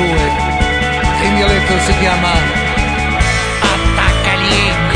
Ligabue, che in dialetto si chiama Attaccaliengo.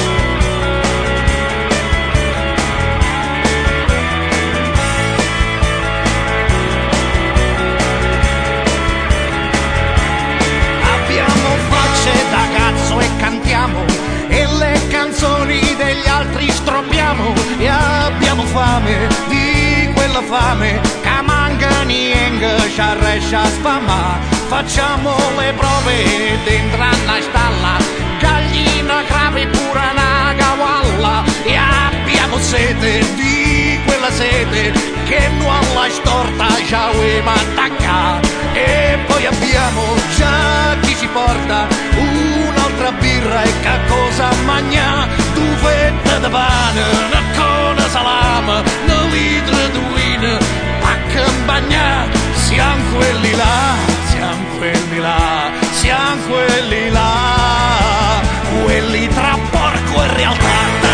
Abbiamo facce da cazzo e cantiamo, e le canzoni degli altri stroppiamo, e abbiamo fame di quella fame che manca niente, ci riesce a sfamare. Facciamo le prove dentro una stalla, gallina, crave, pure una cavalla, e abbiamo sete di quella sete che non alla storta già vuoi attaccare. E poi abbiamo già chi ci porta un'altra birra e che cosa mangia, due fette di pane, una cona salame, una litro di vino, pacca in bagna. Siamo quelli là, siamo quelli là, siamo quelli là, quelli tra porco e realtà.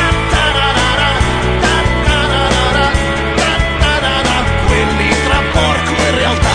Quelli tra porco e realtà.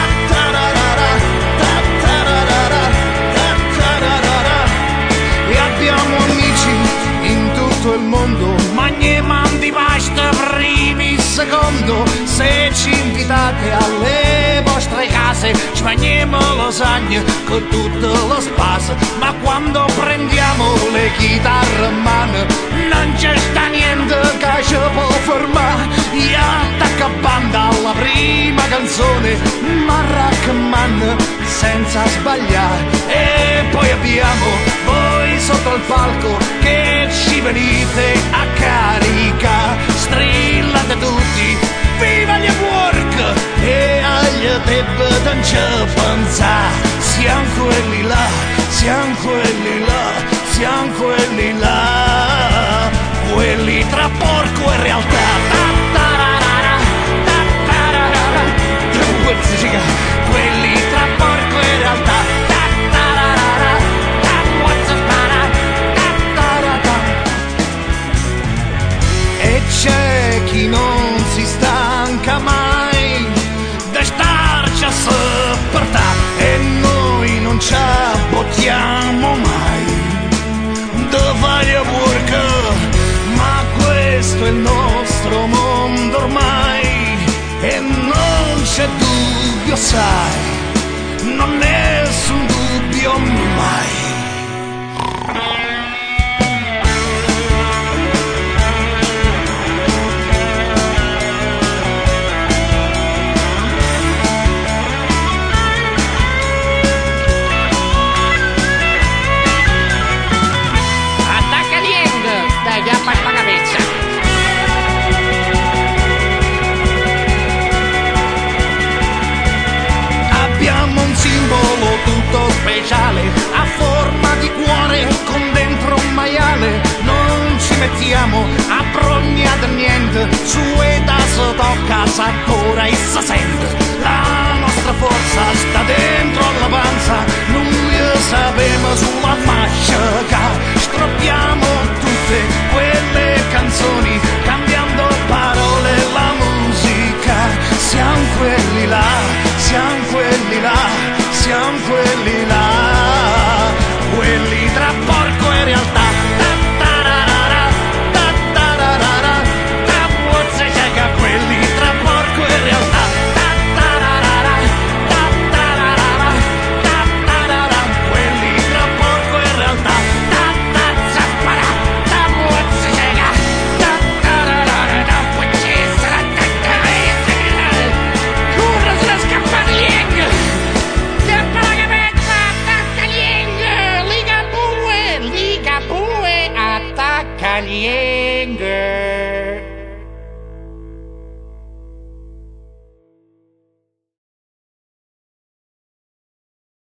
E abbiamo amici in tutto il mondo, ma ne mandi pasta primi secondo. Se ci invitate alle vostre case, ci mangiamo lasagne con tutto lo spazio, ma quando prendiamo le chitarre in mano non c'è sta niente che ci può fermare. E attacca banda alla prima canzone, ma raccomando senza sbagliare. E poi abbiamo voi sotto il palco che ci venite a carica, strillate tutti viva gli work e agli debbe non ci pensare. Siamo quelli là, siamo quelli là, siamo quelli là, quelli tra porco e realtà. Quelli tra porco e realtà. E c'è chi non si stanca mai da starci a sopportare, e noi non ci abbottiamo mai da fare work, ma questo è il nostro mondo ormai, e non c'è dubbio, sai, non nessun dubbio mai. Abbiamo un simbolo tutto speciale, a forma di cuore con dentro un maiale. Non ci mettiamo a prognare niente, su età si tocca, sapore e si sente. La nostra forza sta dentro alla panza, noi sappiamo sulla fascia che stroppiamo tutte quelle canzoni, cambiando parole e la musica. Siamo quelli là, siamo quelli là, siamo quelli là, quelli tra porco e realtà. Quelli tra porco e realtà. Quelli tra porco e realtà. Curra sulla scapparienga. Chiappa la capetta, attacca Ligabue, Ligabue, attacca